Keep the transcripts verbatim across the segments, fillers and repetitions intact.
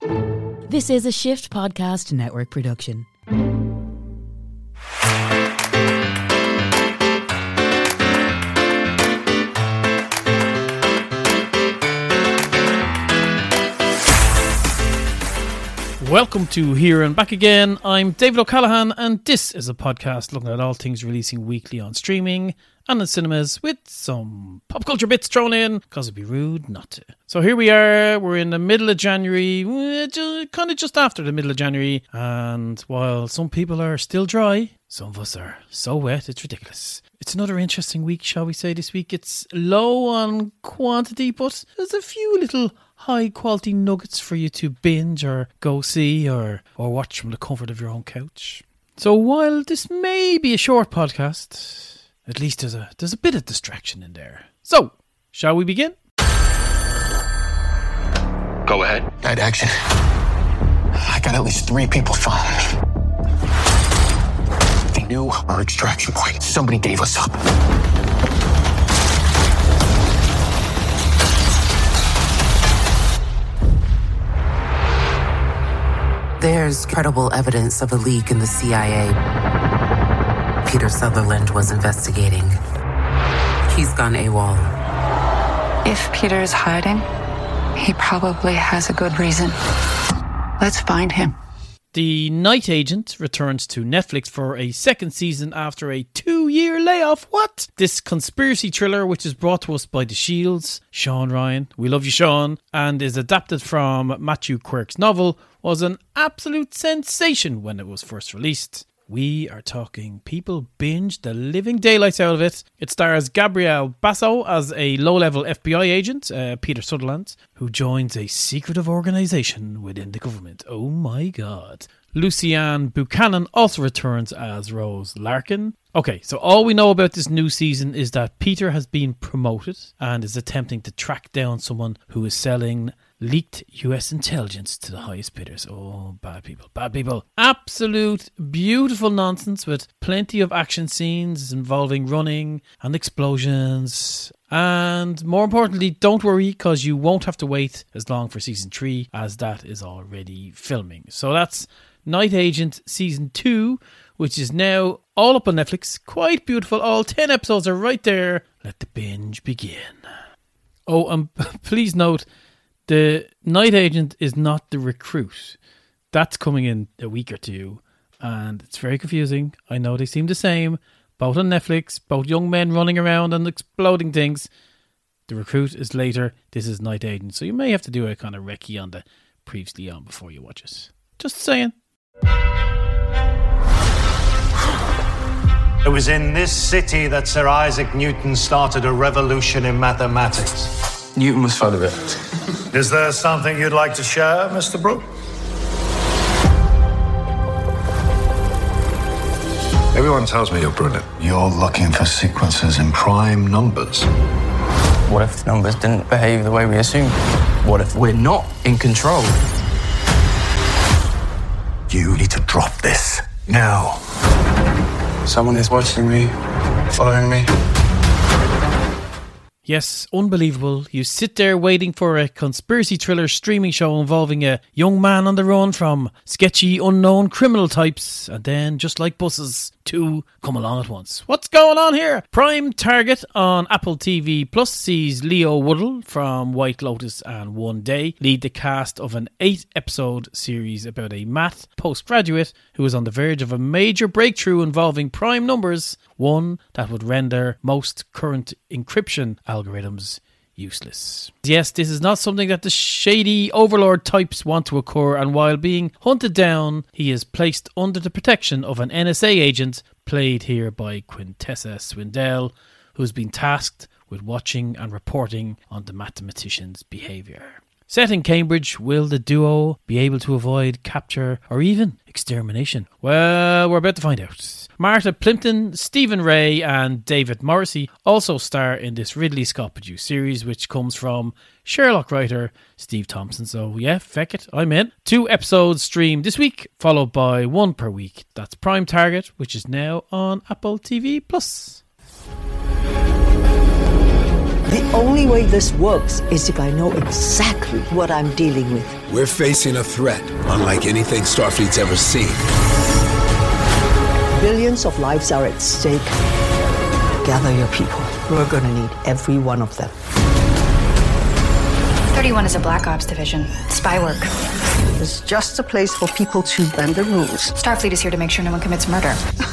This is a Shift Podcast Network production. Welcome to Here and Back Again. I'm David O'Callaghan, and this is a podcast looking at all things releasing weekly on streaming and in cinemas, with some pop culture bits thrown in, because it'd be rude not to. So here we are, we're in the middle of January, kind of just after the middle of January, and while some people are still dry, some of us are so wet, it's ridiculous. It's another interesting week, shall we say, this week. It's low on quantity, but there's a few little high quality nuggets for you to binge or go see or, or watch from the comfort of your own couch. So while this may be a short podcast, at least there's a there's a bit of distraction in there. So, shall we begin? Go ahead. Night action. I got at least three people following me. They knew our extraction point. Somebody gave us up. There's credible evidence of a leak in the C I A. Peter Sutherland was investigating. He's gone AWOL. If Peter is hiding, he probably has a good reason. Let's find him. The Night Agent returns to Netflix for a second season after a two-year layoff. What? This conspiracy thriller, which is brought to us by The Shields, Sean Ryan, we love you Sean, and is adapted from Matthew Quirk's novel, was an absolute sensation when it was first released. We are talking people binged the living daylights out of it. It stars Gabrielle Basso as a low-level F B I agent, uh, Peter Sutherland, who joins a secretive organisation within the government. Oh my god. Lucianne Buchanan also returns as Rose Larkin. Okay, so all we know about this new season is that Peter has been promoted and is attempting to track down someone who is selling leaked U S intelligence to the highest bidders. Oh, bad people, bad people. Absolute beautiful nonsense with plenty of action scenes involving running and explosions. And more importantly, don't worry, because you won't have to wait as long for season three, as that is already filming. So that's Night Agent season two, which is now all up on Netflix. Quite beautiful. All ten episodes are right there. Let the binge begin. Oh, and um, please note, the Night Agent is not The Recruit. That's coming in a week or two, and it's very confusing. I know they seem the same, both on Netflix, both young men running around and exploding things. The Recruit is later. This is Night Agent, so you may have to do a kind of recce on the previously on before you watch it. Just saying. It was in this city that Sir Isaac Newton started a revolution in mathematics. Newton was fond of it. Is there something you'd like to share, Mister Brooke? Everyone tells me you're brilliant. You're looking for sequences in prime numbers. What if the numbers didn't behave the way we assumed? What if we're not in control? You need to drop this now. Someone is watching me, following me. Yes, unbelievable. You sit there waiting for a conspiracy thriller streaming show involving a young man on the run from sketchy, unknown criminal types, and then, just like buses, two come along at once. What's going on here? Prime Target on Apple T V Plus sees Leo Woodle from White Lotus and One Day lead the cast of an eight-episode series about a math postgraduate who is on the verge of a major breakthrough involving prime numbers, one that would render most current encryption algorithms useless. Yes, this is not something that the shady overlord types want to occur, and while being hunted down, he is placed under the protection of an N S A agent, played here by Quintessa Swindell, who's been tasked with watching and reporting on the mathematician's behaviour. Set in Cambridge, will the duo be able to avoid capture or even extermination? Well, we're about to find out. Martha Plimpton, Stephen Ray and David Morrissey also star in this Ridley Scott produced series, which comes from Sherlock writer Steve Thompson. So yeah, feck it, I'm in. Two episodes streamed this week, followed by one per week. That's Prime Target, which is now on Apple T V Plus. The only way this works is if I know exactly what I'm dealing with. We're facing a threat unlike anything Starfleet's ever seen. Billions of lives are at stake. Gather your people. We're gonna need every one of them. thirty-one is a Black Ops division. Spy work. It's just a place for people to bend the rules. Starfleet is here to make sure no one commits murder.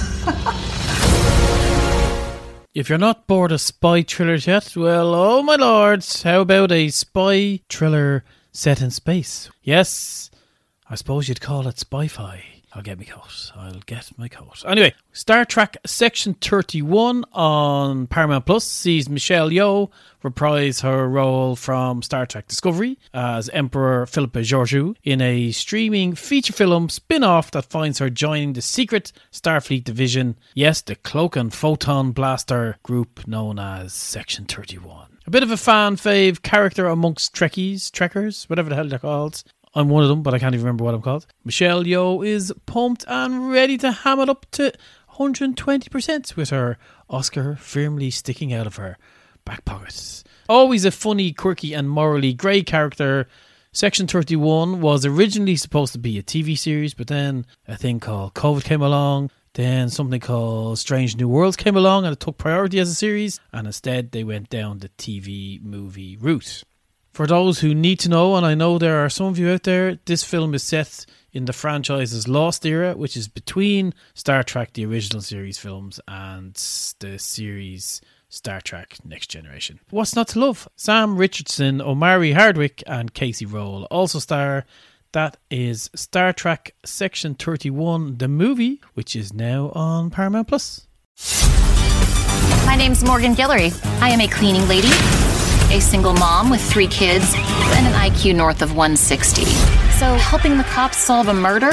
If you're not bored of spy thrillers yet, well, oh my lords, how about a spy thriller set in space? Yes, I suppose you'd call it spy-fi. I'll get my coat. I'll get my coat. Anyway, Star Trek Section thirty-one on Paramount Plus sees Michelle Yeoh reprise her role from Star Trek Discovery as Emperor Philippa Georgiou in a streaming feature film spin-off that finds her joining the secret Starfleet division. Yes, the Cloak and Photon Blaster group known as Section thirty-one. A bit of a fan fave character amongst Trekkies, Trekkers, whatever the hell they're called. I'm one of them, but I can't even remember what I'm called. Michelle Yeoh is pumped and ready to ham it up to one hundred twenty percent with her Oscar firmly sticking out of her back pocket. Always a funny, quirky and morally grey character, Section thirty-one was originally supposed to be a T V series, but then a thing called COVID came along. Then something called Strange New Worlds came along and it took priority as a series, and instead they went down the T V movie route. For those who need to know, and I know there are some of you out there, this film is set in the franchise's Lost era, which is between Star Trek, the original series films, and the series Star Trek Next Generation. What's not to love? Sam Richardson, Omari Hardwick and Casey Roll also star. That is Star Trek Section thirty-one, the movie, which is now on Paramount Plus. My name's Morgan Guillory. I am a cleaning lady, a single mom with three kids, and an I Q north of one sixty. So helping the cops solve a murder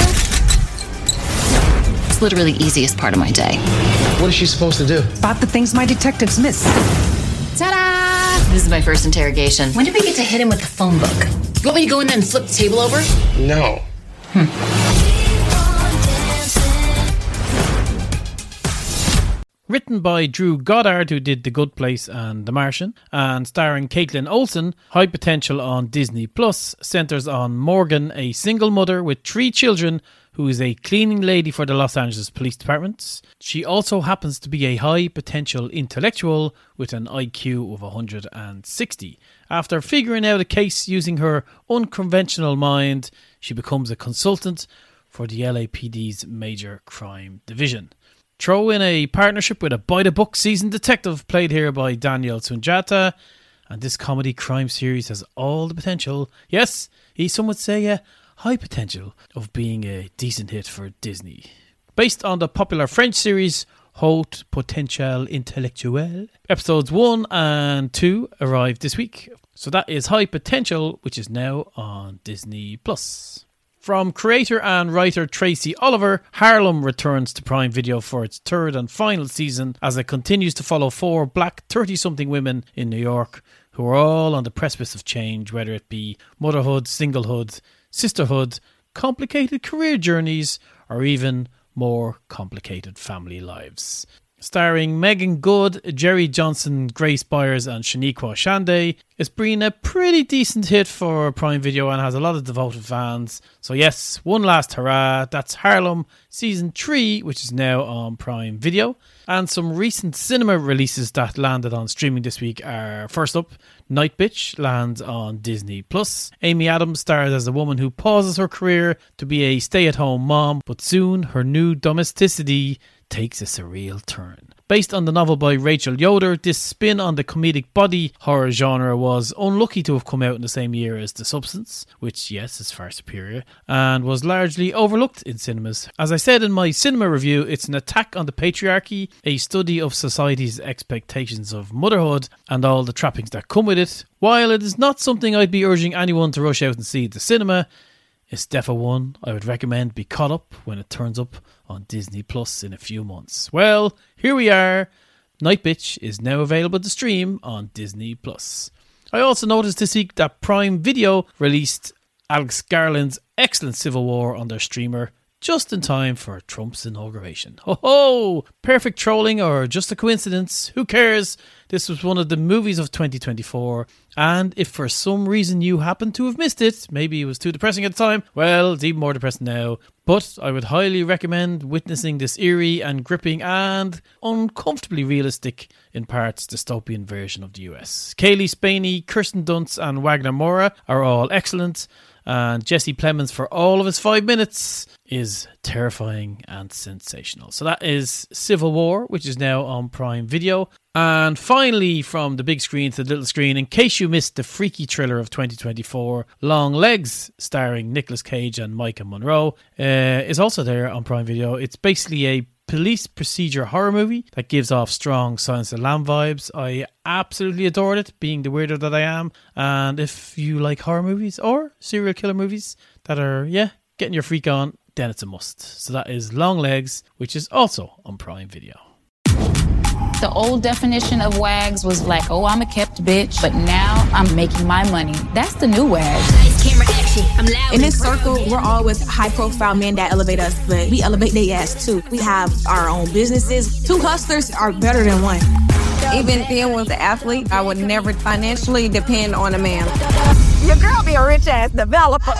is literally the easiest part of my day. What is she supposed to do? Spot the things my detectives miss. Ta-da! This is my first interrogation. When did we get to hit him with the phone book? You want me to go in there and flip the table over? No. Hmm. Written by Drew Goddard, who did The Good Place and The Martian, and starring Caitlin Olsen, High Potential on Disney Plus centres on Morgan, a single mother with three children who is a cleaning lady for the Los Angeles Police Department. She also happens to be a high potential intellectual with an I Q of one hundred sixty. After figuring out a case using her unconventional mind, she becomes a consultant for the L A P D's Major Crime Division. Throw in a partnership with a by-the-book seasoned detective played here by Daniel Sunjata, and this comedy crime series has all the potential, yes, some would say a high potential, of being a decent hit for Disney. Based on the popular French series Haute Potentiel Intellectuelle, episodes one and two arrived this week. So that is High Potential, which is now on Disney Plus. From creator and writer Tracy Oliver, Harlem returns to Prime Video for its third and final season as it continues to follow four black thirty-something women in New York who are all on the precipice of change, whether it be motherhood, singlehood, sisterhood, complicated career journeys, or even more complicated family lives. Starring Megan Good, Jerry Johnson, Grace Byers and Shaniqua Shande, it's been a pretty decent hit for Prime Video and has a lot of devoted fans. So yes, one last hurrah, that's Harlem Season three, which is now on Prime Video. And some recent cinema releases that landed on streaming this week are, first up, Night Bitch lands on Disney Plus. Amy Adams stars as a woman who pauses her career to be a stay-at-home mom, but soon her new domesticity takes a surreal turn. Based on the novel by Rachel Yoder, this spin on the comedic body horror genre was unlucky to have come out in the same year as The Substance, which, yes, is far superior, and was largely overlooked in cinemas. As I said in my cinema review, it's an attack on the patriarchy, a study of society's expectations of motherhood and all the trappings that come with it. While it is not something I'd be urging anyone to rush out and see at the cinema, it's defo one I would recommend be caught up when it turns up on Disney Plus in a few months. Well, here we are. Night Bitch is now available to stream on Disney Plus. I also noticed this week that Prime Video released Alex Garland's excellent Civil War on their streamer just in time for Trump's inauguration. Ho ho! Perfect trolling or just a coincidence? Who cares? This was one of the movies of twenty twenty-four, and if for some reason you happen to have missed it, maybe it was too depressing at the time, well, it's even more depressing now. But I would highly recommend witnessing this eerie and gripping and uncomfortably realistic, in parts, dystopian version of the U S. Kaylee Spaney, Kirsten Dunst and Wagner Moura are all excellent, and Jesse Plemons, for all of his five minutes, is terrifying and sensational. So that is Civil War, which is now on Prime Video. And finally, from the big screen to the little screen, in case you missed the freaky thriller of twenty twenty-four, Long Legs, starring Nicolas Cage and Micah Monroe, uh, is also there on Prime Video. It's basically a police procedure horror movie that gives off strong Silence of the Lamb vibes. I absolutely adored it, being the weirdo that I am. And if you like horror movies or serial killer movies that are, yeah, getting your freak on, then it's a must. So that is Long Legs, which is also on Prime Video. The old definition of wags was like, oh, I'm a kept bitch, but now I'm making my money. That's the new wag. In this circle, we're all with high-profile men that elevate us, but we elevate their ass too. We have our own businesses. Two hustlers are better than one. Even being with the athlete, I would never financially depend on a man. Your girl be a rich-ass developer.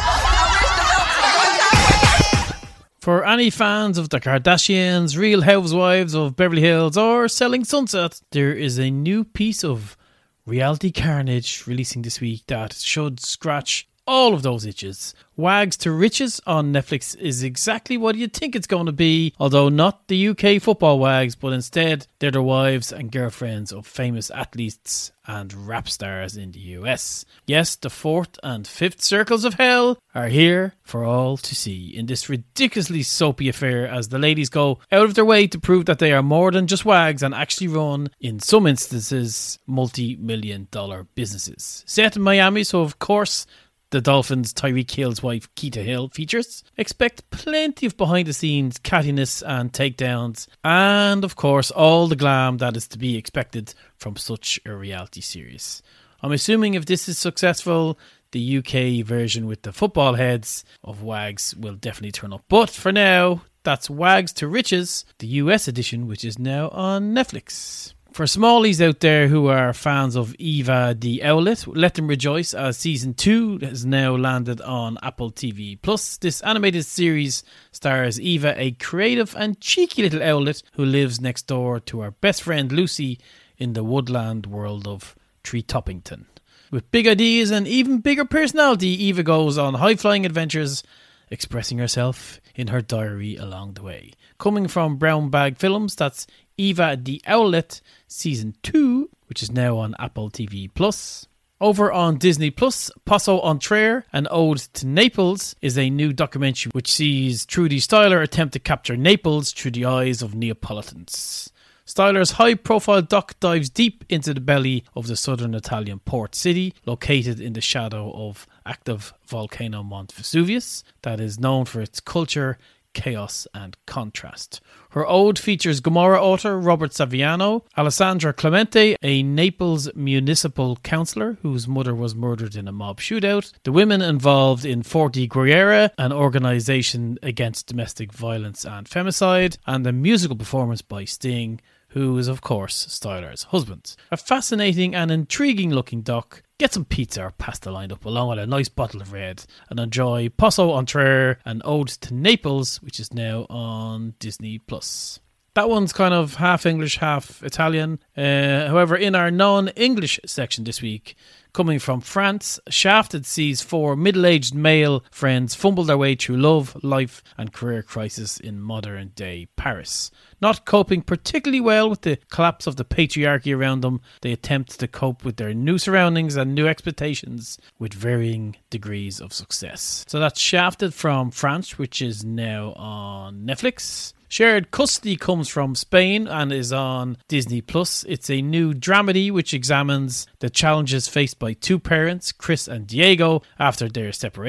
For any fans of the Kardashians, Real Housewives of Beverly Hills or Selling Sunset, there is a new piece of reality carnage releasing this week that should scratch all of those itches. Wags to Riches on Netflix is exactly what you'd think it's going to be, although not the U K football wags, but instead they're the wives and girlfriends of famous athletes and rap stars in the U S. Yes, the fourth and fifth circles of hell are here for all to see in this ridiculously soapy affair, as the ladies go out of their way to prove that they are more than just wags and actually run, in some instances, multi-million dollar businesses. Set in Miami, so of course the Dolphins' Tyreek Hill's wife, Keita Hill, features. Expect plenty of behind-the-scenes cattiness and takedowns, and of course all the glam that is to be expected from such a reality series. I'm assuming if this is successful, the U K version with the football heads of Wags will definitely turn up. But for now, that's Wags to Riches, the U S edition, which is now on Netflix. For smallies out there who are fans of Eva the Owlet, let them rejoice, as season two has now landed on Apple T V Plus. This animated series stars Eva, a creative and cheeky little owlet who lives next door to her best friend Lucy in the woodland world of Treetoppington. With big ideas and even bigger personality, Eva goes on high-flying adventures, expressing herself in her diary along the way. Coming from Brown Bag Films, that's Eva the Owlet Season two, which is now on Apple T V Plus. Over on Disney Plus, Posso on Traer, An Ode to Naples, is a new documentary which sees Trudy Styler attempt to capture Naples through the eyes of Neapolitans. Styler's high-profile doc dives deep into the belly of the southern Italian port city, located in the shadow of active volcano Mount Vesuvius, that is known for its culture, chaos and contrast. Her ode features Gomorrah author Robert Saviano, Alessandra Clemente, a Naples municipal councillor whose mother was murdered in a mob shootout, the women involved in Forti Guerriera, an organisation against domestic violence and femicide, and a musical performance by Sting, who is of course Styler's husband. A fascinating and intriguing looking doc. Get some pizza or pasta lined up along with a nice bottle of red and enjoy Posso on Traer, An Ode to Naples, which is now on Disney Plus. That one's kind of half English, half Italian. Uh, however, in our non-English section this week, coming from France, Shafted sees four middle-aged male friends fumble their way through love, life and career crisis in modern-day Paris. Not coping particularly well with the collapse of the patriarchy around them, they attempt to cope with their new surroundings and new expectations with varying degrees of success. So that's Shafted from France, which is now on Netflix. Shared Custody comes from Spain and is on Disney Plus. It's a new dramedy which examines the challenges faced by two parents, Chris and Diego, after their separation.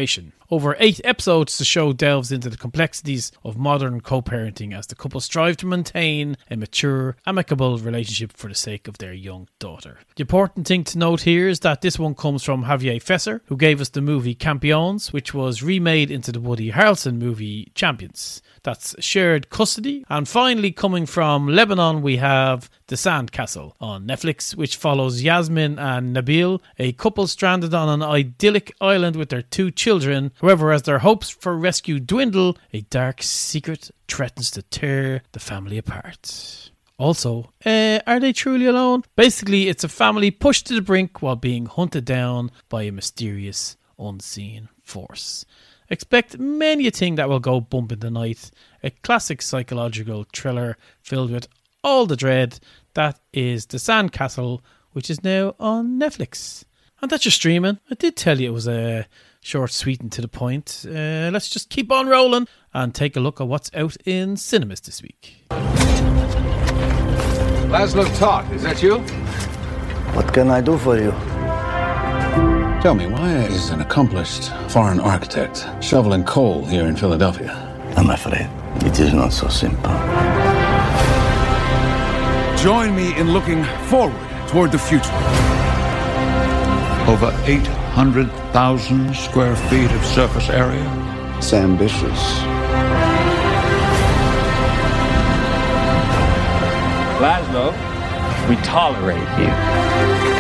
Over eight episodes, the show delves into the complexities of modern co-parenting as the couple strive to maintain a mature, amicable relationship for the sake of their young daughter. The important thing to note here is that this one comes from Javier Fesser, who gave us the movie Campeones, which was remade into the Woody Harrelson movie Champions. That's shared custody. And finally, coming from Lebanon, we have The Sandcastle on Netflix, which follows Yasmin and Nabil, a couple stranded on an idyllic island with their two children. However, as their hopes for rescue dwindle, a dark secret threatens to tear the family apart. Also, uh, are they truly alone? Basically, it's a family pushed to the brink while being hunted down by a mysterious, unseen force. Expect many a thing that will go bump in the night. A classic psychological thriller filled with all the dread. That is The Sandcastle, which is now on Netflix. And that's your streaming. I did tell you it was a short, sweet and to the point. Uh, let's just keep on rolling and take a look at what's out in cinemas this week. Laszlo Toth, is that you? What can I do for you? Tell me, why is an accomplished foreign architect shoveling coal here in Philadelphia? I'm afraid it is not so simple. Join me in looking forward toward the future. Over eight hundred thousand square feet of surface area. It's ambitious. Laszlo, we tolerate you.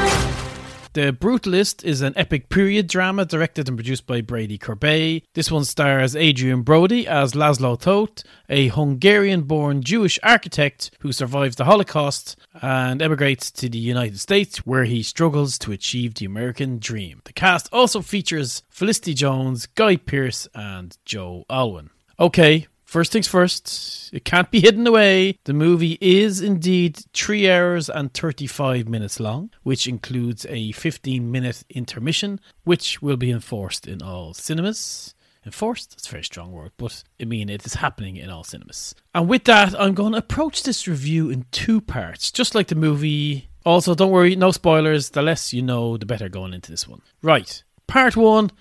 The Brutalist is an epic period drama directed and produced by Brady Corbet. This one stars Adrian Brody as Laszlo Toth, a Hungarian-born Jewish architect who survives the Holocaust and emigrates to the United States, where he struggles to achieve the American dream. The cast also features Felicity Jones, Guy Pearce and Joe Alwyn. Okay, first things first, it can't be hidden away. The movie is indeed three hours and thirty-five minutes long, which includes a fifteen minute intermission, which will be enforced in all cinemas. Enforced? That's a very strong word, but I mean it is happening in all cinemas. And with that, I'm going to approach this review in two parts, just like the movie. Also, don't worry, no spoilers. The less you know, the better going into this one. Right, part one.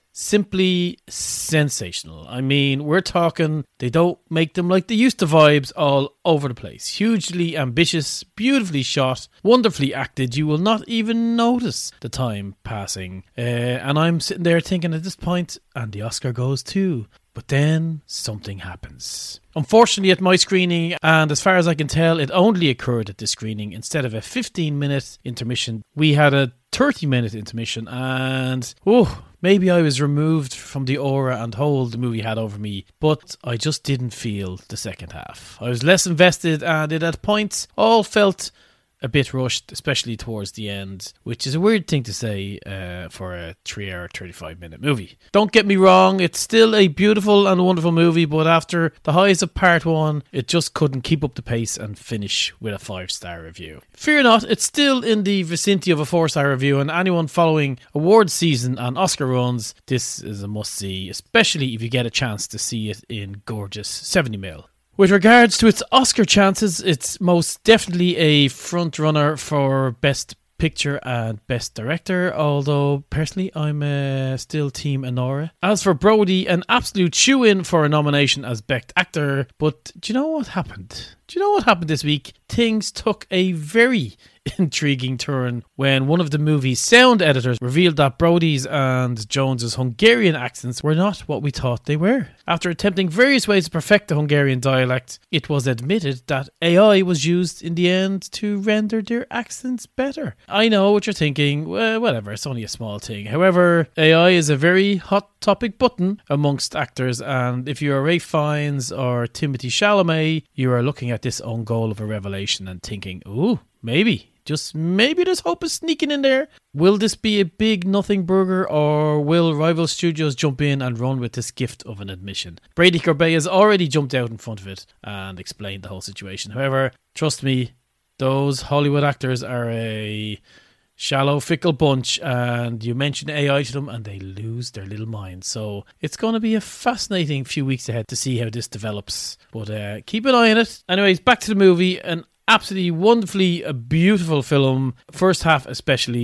Simply sensational. I mean, we're talking, they don't make them like they used to vibes all over the place. Hugely ambitious, beautifully shot, wonderfully acted. You will not even notice the time passing. Uh, and I'm sitting there thinking at this point, and the Oscar goes too. But then something happens. Unfortunately, at my screening, and as far as I can tell, it only occurred at this screening. Instead of a fifteen minute intermission, we had a thirty minute intermission, and oh, maybe I was removed from the aura and hold the movie had over me, but I just didn't feel the second half. I was less invested, and it at points all felt a bit rushed, especially towards the end, which is a weird thing to say uh, for a three hour, thirty-five minute movie. Don't get me wrong, it's still a beautiful and wonderful movie, but after the highs of part one, it just couldn't keep up the pace and finish with a five star review. Fear not, it's still in the vicinity of a four star review, and anyone following awards season and Oscar runs, this is a must see, especially if you get a chance to see it in gorgeous seventy millimeter. With regards to its Oscar chances, it's most definitely a front runner for Best Picture and Best Director, although personally I'm uh, still Team Anora. As for Brody, an absolute shoe-in for a nomination as Best Actor, but do you know what happened? Do you know what happened this week? Things took a very intriguing turn when one of the movie's sound editors revealed that Brody's and Jones's Hungarian accents were not what we thought they were. After attempting various ways to perfect the Hungarian dialect, it was admitted that A I was used in the end to render their accents better. I know what you're thinking, well, whatever, it's only a small thing. However, A I is a very hot topic button amongst actors, and if you're Ralph Fiennes or Timothée Chalamet, you are looking at this own goal of a revelation and thinking, ooh, maybe. Just maybe there's hope of sneaking in there. Will this be a big nothing burger, or will rival studios jump in and run with this gift of an admission? Brady Corbet has already jumped out in front of it and explained the whole situation. However, trust me, those Hollywood actors are a shallow, fickle bunch, and you mention A I to them and they lose their little minds. So it's going to be a fascinating few weeks ahead to see how this develops. But uh, keep an eye on it. Anyways, back to the movie. An absolutely wonderfully a beautiful film. First half especially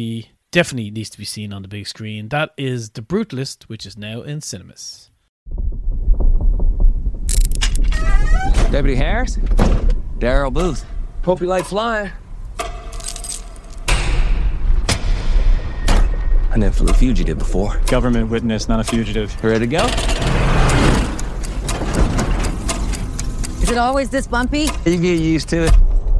definitely needs to be seen on the big screen. That is The Brutalist, which is now in cinemas. Deputy Harris? Daryl Booth. Hope you like flying. I never flew a fugitive before. Government witness, not a fugitive. Ready to go? Is it always this bumpy? You get used to it.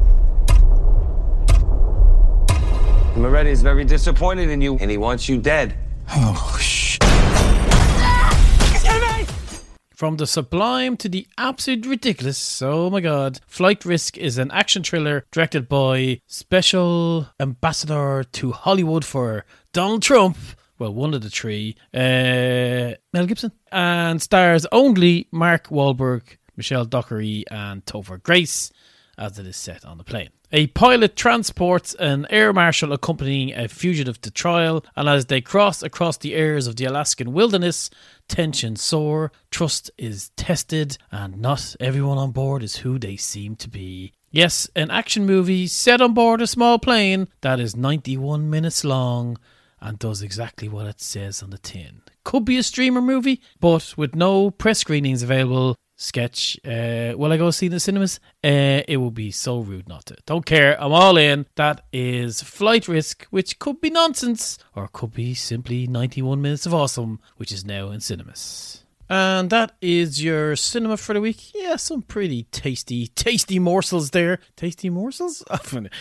Moretti is very disappointed in you, and he wants you dead. Oh, shit. From the sublime to the absolute ridiculous, oh my god. Flight Risk is an action thriller directed by Special Ambassador to Hollywood for Donald Trump, well, one of the three, uh, Mel Gibson, and stars only Mark Wahlberg, Michelle Dockery and Topher Grace, as it is set on the plane. A pilot transports an air marshal accompanying a fugitive to trial, and as they cross across the airs of the Alaskan wilderness, tensions soar, trust is tested, and not everyone on board is who they seem to be. Yes, an action movie set on board a small plane that is ninety-one minutes long and does exactly what it says on the tin. Could be a streamer movie, but with no press screenings available. Sketch. Uh, will I go see the cinemas? Uh, it would be so rude not to. Don't care. I'm all in. That is Flight Risk, which could be nonsense or could be simply ninety-one minutes of awesome, which is now in cinemas. And that is your cinema for the week. Yeah, some pretty tasty, tasty morsels there. Tasty morsels? uh,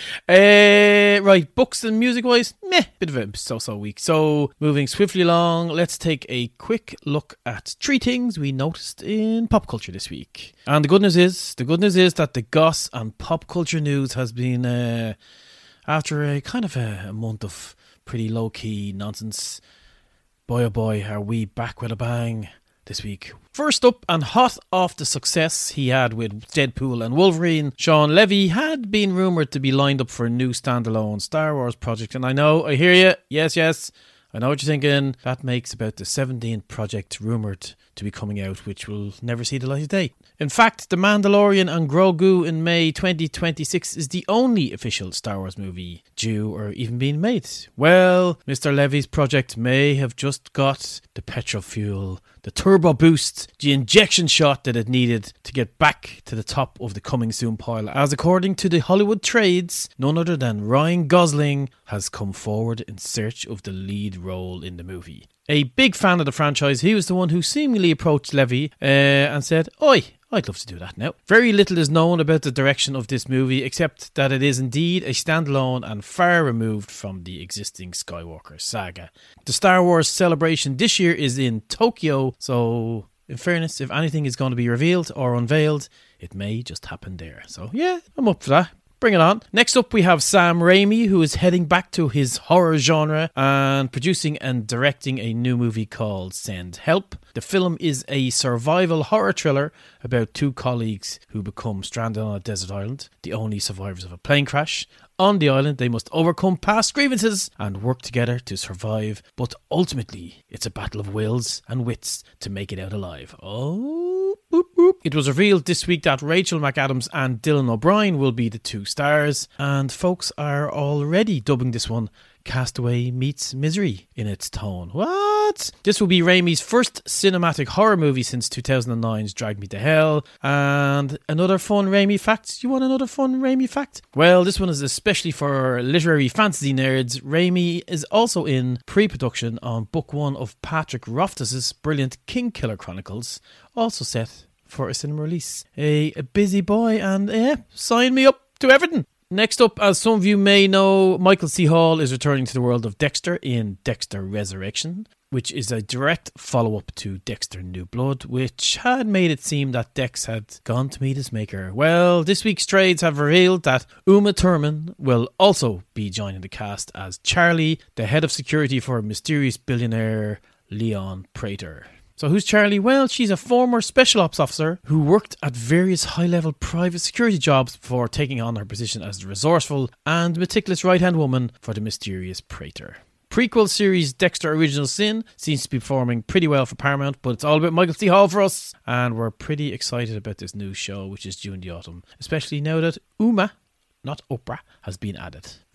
right, books and music-wise, meh, bit of a so-so week. So, moving swiftly along, let's take a quick look at three things we noticed in pop culture this week. And the good news is, the good news is that the goss and pop culture news has been, uh, after a kind of a, a month of pretty low-key nonsense, boy oh boy, are we back with a bang this week. First up, and hot off the success he had with Deadpool and Wolverine, Sean Levy had been rumoured to be lined up for a new standalone Star Wars project. And I know, I hear you, yes, yes, I know what you're thinking. That makes about the seventeenth project rumoured to be coming out, which will never see the light of day. In fact, The Mandalorian and Grogu in May twenty twenty-six is the only official Star Wars movie due or even being made. Well, Mister Levy's project may have just got the petrol fuel, the turbo boost, the injection shot that it needed to get back to the top of the coming soon pile, as according to the Hollywood trades, none other than Ryan Gosling has come forward in search of the lead role in the movie. A big fan of the franchise, he was the one who seemingly approached Levy uh, and said, "Oi, I'd love to do that now." Very little is known about the direction of this movie, except that it is indeed a standalone and far removed from the existing Skywalker saga. The Star Wars celebration this year is in Tokyo, so in fairness, if anything is going to be revealed or unveiled, it may just happen there. So yeah, I'm up for that. Bring it on. Next up, we have Sam Raimi, who is heading back to his horror genre and producing and directing a new movie called Send Help. The film is a survival horror thriller about two colleagues who become stranded on a desert island, the only survivors of a plane crash. On the island, they must overcome past grievances and work together to survive, but ultimately, it's a battle of wills and wits to make it out alive. Oh... Boop, boop. It was revealed this week that Rachel McAdams and Dylan O'Brien will be the two stars, and folks are already dubbing this one Castaway meets Misery in its tone. What? This will be Raimi's first cinematic horror movie since two thousand nine's Drag Me to Hell. And another fun Raimi fact? You want another fun Raimi fact? Well, this one is especially for literary fantasy nerds. Raimi is also in pre-production on book one of Patrick Rothfuss's brilliant Kingkiller Chronicles, also set for a cinema release. A, a busy boy, and yeah, sign me up to everything. Next up, as some of you may know, Michael C. Hall is returning to the world of Dexter in Dexter Resurrection, which is a direct follow-up to Dexter New Blood, which had made it seem that Dex had gone to meet his maker. Well, this week's trades have revealed that Uma Thurman will also be joining the cast as Charlie, the head of security for mysterious billionaire Leon Prater. So who's Charlie? Well, she's a former special ops officer who worked at various high-level private security jobs before taking on her position as the resourceful and meticulous right-hand woman for the mysterious Prater. Prequel series Dexter Original Sin seems to be performing pretty well for Paramount, but it's all about Michael C. Hall for us, and we're pretty excited about this new show, which is due in the autumn, especially now that Uma, not Oprah, has been added.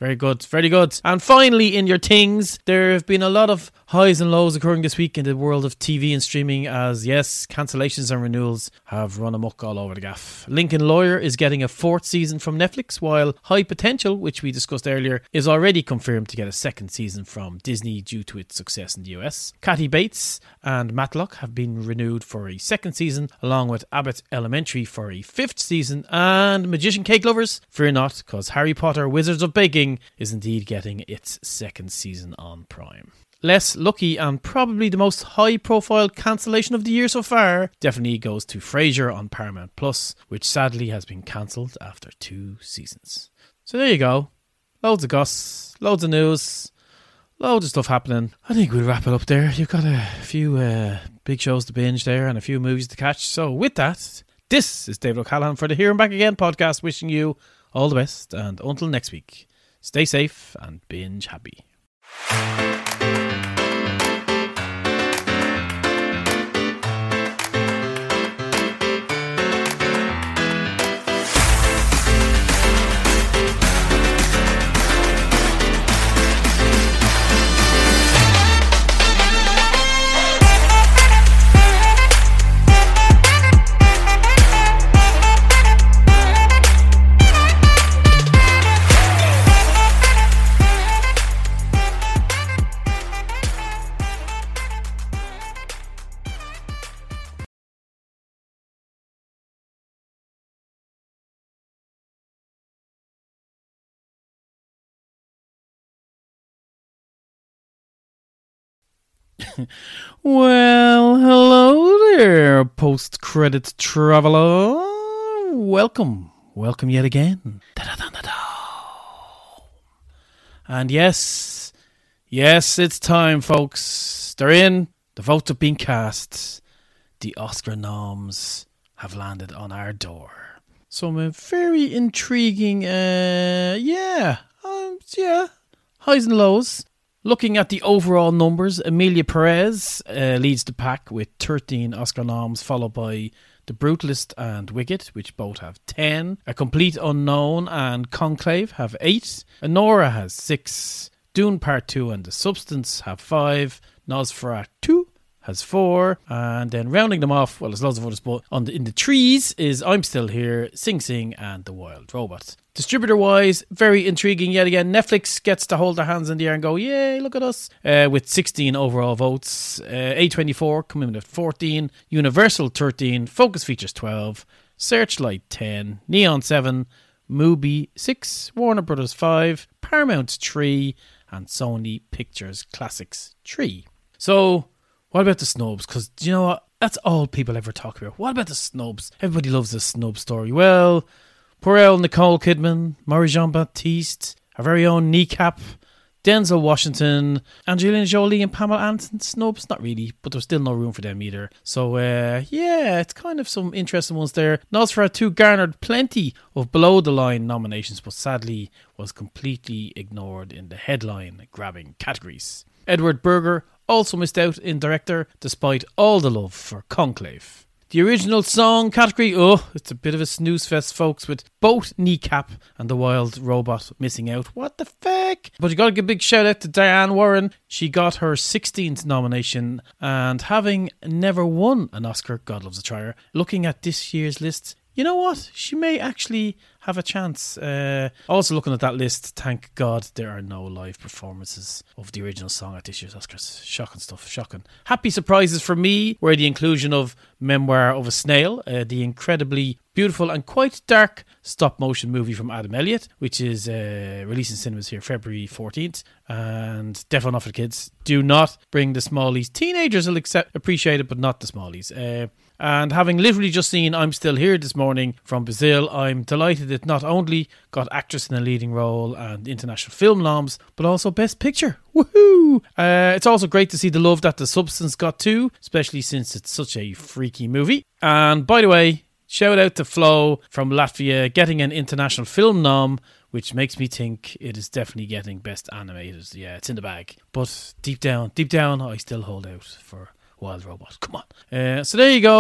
Very good, very good. And finally, in your things, there have been a lot of highs and lows occurring this week in the world of T V and streaming as, yes, cancellations and renewals have run amok all over the gaff. Lincoln Lawyer is getting a fourth season from Netflix, while High Potential, which we discussed earlier, is already confirmed to get a second season from Disney due to its success in the U S. Kathy Bates and Matlock have been renewed for a second season, along with Abbott Elementary for a fifth season, and Magician Cake Lovers, fear not, because Harry Potter Wizards of Baking is indeed getting its second season on Prime. Less lucky and probably the most high profile cancellation of the year so far definitely goes to Frasier on Paramount Plus, which sadly has been cancelled after two seasons. So there you go. Loads of goss, loads of news, loads of stuff happening. I think we'll wrap it up there. You've got a few uh, big shows to binge there and a few movies to catch. So with that, this is David O'Callaghan for the Here and Back Again podcast, wishing you all the best, and until next week, stay safe and binge happy. Well, hello there, post-credit traveller. Welcome. Welcome yet again. And yes, yes, it's time, folks. They're in. The votes have been cast. The Oscar noms have landed on our door. Some uh, very intriguing, uh, yeah, um, yeah, highs and lows. Looking at the overall numbers, Emilia Perez uh, leads the pack with thirteen Oscar noms, followed by The Brutalist and Wicked, which both have ten. A Complete Unknown and Conclave have eight. Anora has six. Dune Part two and The Substance have five. Nosferatu has four. And then rounding them off, well, there's lots of others, but on the, in the trees is I'm Still Here, Sing Sing, and The Wild Robot. Distributor-wise, very intriguing yet again. Netflix gets to hold their hands in the air and go, yay, look at us, uh, with sixteen overall votes. Uh, A twenty-four coming in at fourteen, Universal thirteen, Focus Features twelve, Searchlight ten, Neon seven, Mubi six, Warner Brothers five, Paramount three, and Sony Pictures Classics three. So, what about the snubs? Because, do you know what? That's all people ever talk about. What about the snubs? Everybody loves the snub story. Well, poor old Nicole Kidman, Marie Jean-Baptiste, our very own Kneecap, Denzel Washington, Angelina Jolie and Pamela Anderson snubs. Not really, but there's still no room for them either. So, uh, yeah, it's kind of some interesting ones there. Nosferatu garnered plenty of below-the-line nominations, but sadly was completely ignored in the headline-grabbing categories. Edward Berger also missed out in director, despite all the love for Conclave. The original song category, oh, it's a bit of a snooze fest, folks, with both Kneecap and The Wild Robot missing out. What the fuck? But you got to give a big shout out to Diane Warren. She got her sixteenth nomination, and having never won an Oscar, God loves a trier, looking at this year's list, you know what? She may actually have a chance. Uh, also looking at that list, thank God there are no live performances of the original song at this year's Oscars. Shocking stuff, shocking. Happy surprises for me were the inclusion of Memoir of a Snail, uh, the incredibly beautiful and quite dark stop-motion movie from Adam Elliott, which is uh, releasing cinemas here February fourteenth. And definitely not for the kids. Do not bring the smallies. Teenagers will accept, appreciate it, but not the smallies. Uh, and having literally just seen I'm Still Here this morning from Brazil, I'm delighted it not only got actress in a leading role and international film noms, but also Best Picture. Woohoo! Uh, it's also great to see the love that The Substance got too, especially since it's such a freaky movie. And by the way, shout out to Flo from Latvia getting an international film nom, which makes me think it is definitely getting Best Animated. Yeah, it's in the bag. But deep down, deep down, I still hold out for Wild Robot. Come on. Uh, so there you go.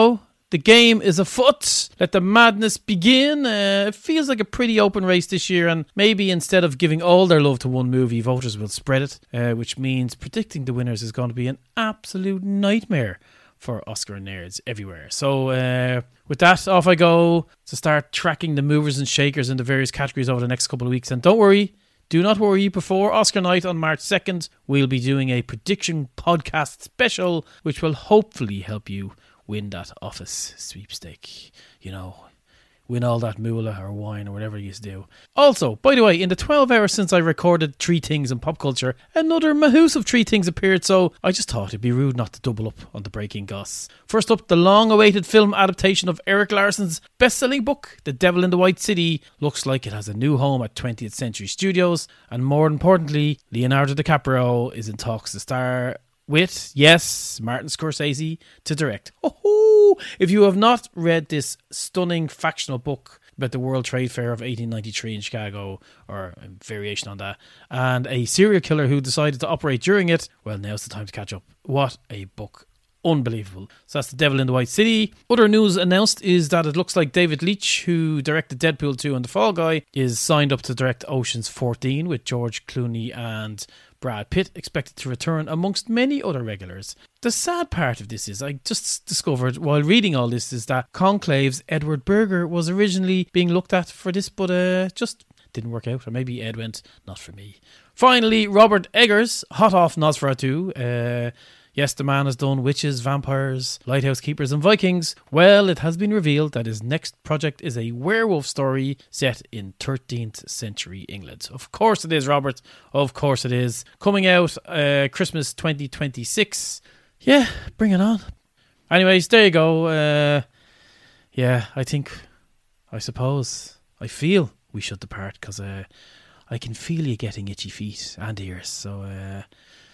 The game is afoot. Let the madness begin. Uh, it feels like a pretty open race this year, and maybe instead of giving all their love to one movie, voters will spread it, uh, which means predicting the winners is going to be an absolute nightmare for Oscar nerds everywhere. So uh, with that, off I go to start tracking the movers and shakers in the various categories over the next couple of weeks. And don't worry, do not worry, before Oscar night on March second, we'll be doing a prediction podcast special, which will hopefully help you win that office sweepstake. You know, win all that moolah or wine or whatever you do. Also, by the way, in the twelve hours since I recorded Three Things in Pop Culture, another mahoose of Three Things appeared, so I just thought it'd be rude not to double up on the breaking goss. First up, the long-awaited film adaptation of Eric Larson's best-selling book, The Devil in the White City, looks like it has a new home at twentieth Century Studios, and more importantly, Leonardo DiCaprio is in talks to star with, yes, Martin Scorsese to direct. Oh, if you have not read this stunning factional book about the World Trade Fair of eighteen ninety-three in Chicago, or a variation on that, and a serial killer who decided to operate during it, well, now's the time to catch up. What a book. Unbelievable. So that's The Devil in the White City. Other news announced is that it looks like David Leitch, who directed Deadpool two and The Fall Guy, is signed up to direct Ocean's fourteen with George Clooney and Brad Pitt expected to return amongst many other regulars. The sad part of this is, I just discovered while reading all this, is that Conclave's Edward Berger was originally being looked at for this, but uh, just didn't work out. Or maybe Ed went, not for me. Finally, Robert Eggers, hot off Nosferatu. Uh, yes, the man has done Witches, Vampires, Lighthouse Keepers and Vikings. Well, it has been revealed that his next project is a werewolf story set in thirteenth century England. Of course it is, Robert. Of course it is. Coming out uh, Christmas twenty twenty-six. Yeah, bring it on. Anyways, there you go. Uh, yeah, I think, I suppose, I feel we should depart, because uh, I can feel you getting itchy feet and ears. So, uh,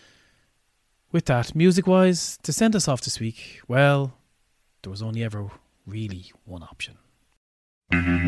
with that, music-wise, to send us off this week, well, there was only ever really one option.